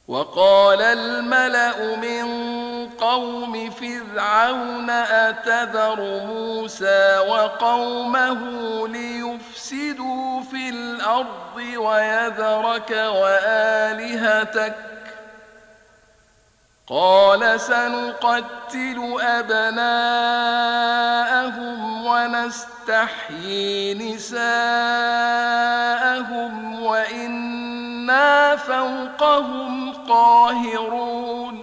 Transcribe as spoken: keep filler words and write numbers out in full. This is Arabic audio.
وقال الملأ من قوم فرعون أتذر موسى وقومه ليفسدوا في الأرض ويذرك وآلهتك قال سنقتل أبناءهم ونستحيي نساءهم وإنا فوقهم قاهرون